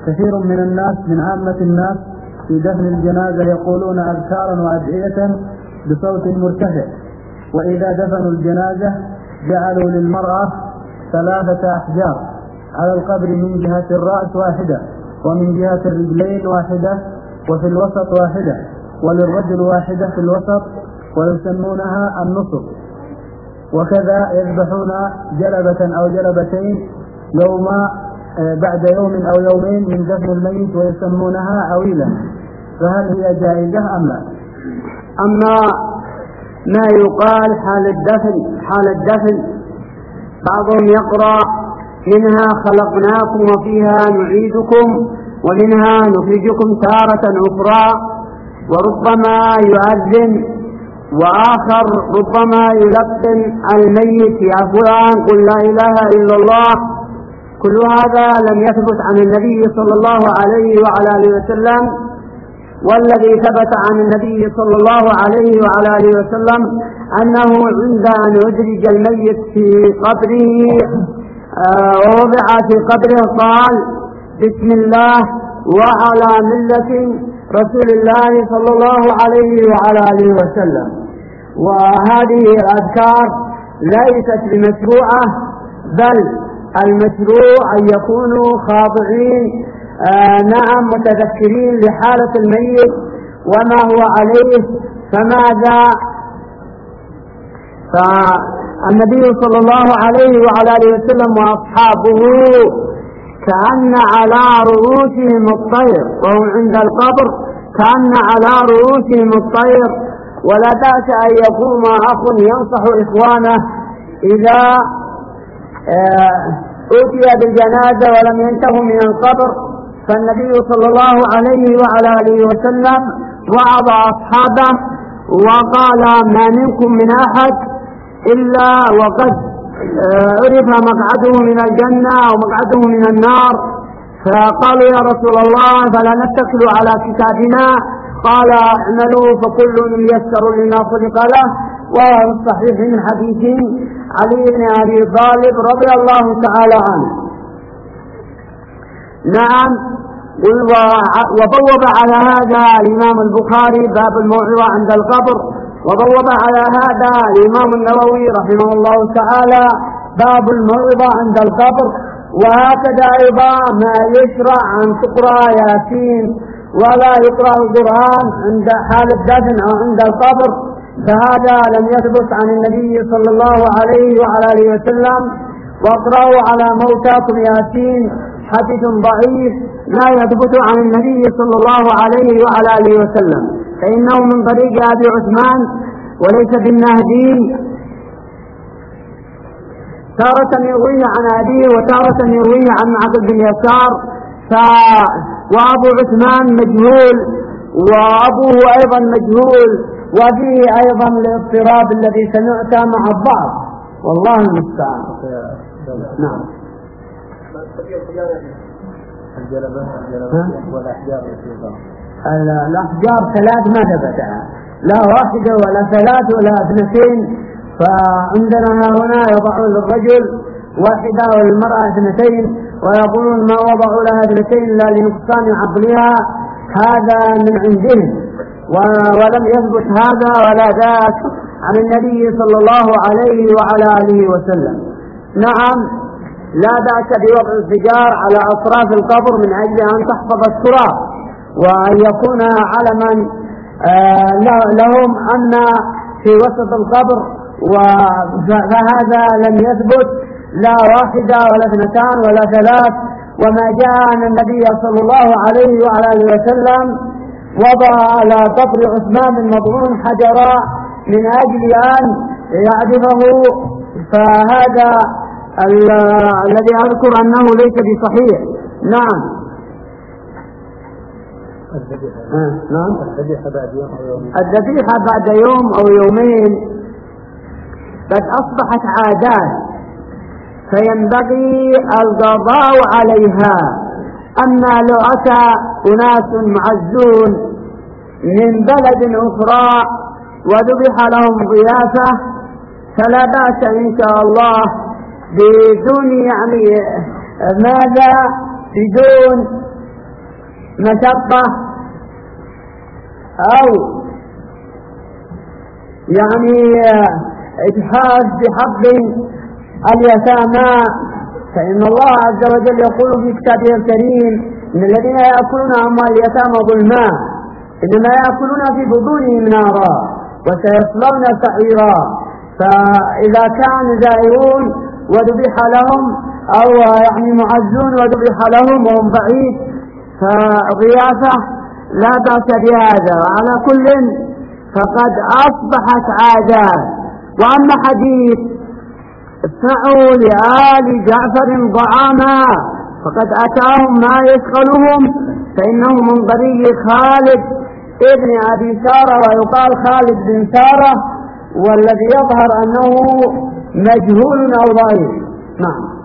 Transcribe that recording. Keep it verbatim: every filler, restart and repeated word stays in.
كثير من الناس من عامة الناس في دفن الجنازة يقولون أذكارا وأدعية بصوت مرتفع، وإذا دفنوا الجنازة جعلوا للمرأة ثلاثة أحجار على القبر، من جهة الرأس واحدة، ومن جهة الرجلين واحدة، وفي الوسط واحدة، وللرجل واحدة في الوسط، ويسمونها النصب. وكذا يذبحون جلبة أو جلبتين يوم بعد يوم أو يومين من دفن الميت، ويسمونها عويلة. فهل هي جائزة أم لا؟ أما ما يقال حال الدفن حال الدفن بعضهم يقرأ منها خلقناكم وفيها نعيدكم ومنها نخرجكم تارة أخرى، وربما يؤذن، وآخر ربما يلقن الميت يا فلان قل لا إله إلا الله. كل هذا لم يثبت عن النبي صلى الله عليه وعلى آله وسلم، والذي ثبت عن النبي صلى الله عليه وعلى آله وسلم أنه عند أن يدرج الميت في قبره ووضع في قبره قال بسم الله وعلى ملة رسول الله صلى الله عليه وعلى آله وسلم. وهذه الأذكار ليست بمشروعة، بل المشروع أن يكونوا خاضعين آه نعم متذكرين لحالة الميت وما هو عليه. فماذا فالنبي صلى الله عليه وعلى آله وسلم وأصحابه كأن على رؤوسهم الطير، وهم عند القبر كأن على رؤوسهم الطير. ولا بأس أن يقوم أخ ينصح إخوانه إذا أوتي بالجنازة ولم ينتهوا من القبر، فالنبي صلى الله عليه وعلى آله وسلم وعظ أصحابه وقال ما منكم من أحد إلا وقد عرف مقعده من الجنة أو مقعده من النار. فقالوا يا رسول الله فلا نتكل على كتابنا؟ قال اعملوا فكل ييسر لما خلق له. وهو الصحيح من حديث علي بن أبي طالب رضي الله تعالى عنه. نعم. وبوب على هذا الإمام البخاري باب الموعظة عند القبر، وبوب على هذا الإمام النووي رحمه الله تعالى باب الموعظة عند القبر. وهكذا أيضا ما يشرع أن تقرأ ياسين ولا يقرأ القرآن عند حال الدفن أو عند القبر، فهذا لم يثبت عن النبي صلى الله عليه وعلى آله وسلم. واقرأوا على موتاكم ياسين حديث ضعيف لا يثبت عن النبي صلى الله عليه وعلى آله وسلم، فإنه من طريق أبي عثمان وليس بالنهدي. تارة يرويه عن أبيه وتارة يرويه عن معقل بن يسار. ف... وأبو عثمان مجهول وأبوه أيضا مجهول، وفيه أيضا الاضطراب الذي سمعته مع الضعف، والله المستعان. نعم. الأحجار ثلاث ما ثبتها، لا واحدة ولا ثلاث ولا اثنتين. فعندنا هنا يضعون للرجل واحدة وللمرأة اثنتين، ويقولون ما وضعوا لها اثنتين إلا لنقصان عقلها، هذا من عندهم. ولم يثبت هذا ولا ذاك عن النبي صلى الله عليه وعلى آله وسلم. نعم. لا بأس بوضع الحجار على أطراف القبر من أجل أن تحفظ التراب وأن يكون علما لهم أن في وسط القبر، فهذا لم يثبت لا واحدة ولا اثنتان ولا ثلاث. وما جاء أن النبي صلى الله عليه وعلى آله وسلم وضع على قبر عثمان بن مظعون حجرا من أجل أن يعرفه، فهذا الذي أذكر أنه ليس بصحيح. نعم. الذبيحة بعد يوم أو يومين قد أصبحت عادات، فينبغي القضاء عليها. أما لو أتى أناس معزون من بلد أخرى وذبح لهم ضيافة فلا بأس إن شاء الله بدون يعني ماذا بدون مشقة أو يعني إجحاف بحق اليتامى، فإن الله عز وجل يقول في كتابه الكريم إن الذين يأكلون أموال اليتامى ظلما إنما يأكلون في بطونهم نارا وسيصلون سعيرا. فإذا كان زائرون وذبح لهم أو يعني معزون وذبح لهم وهم بعيد فضيافة لا بأس بهذا. وعلى كل فقد أصبحت عادات. وأما حديث ادفعوا لآل جعفر طعاما فقد أتاهم ما يشغلهم، فإنه من طريق خالد ابن أبي سارة ويقال خالد بن سارة، والذي يظهر أنه مجهول أو ضعيف. نعم.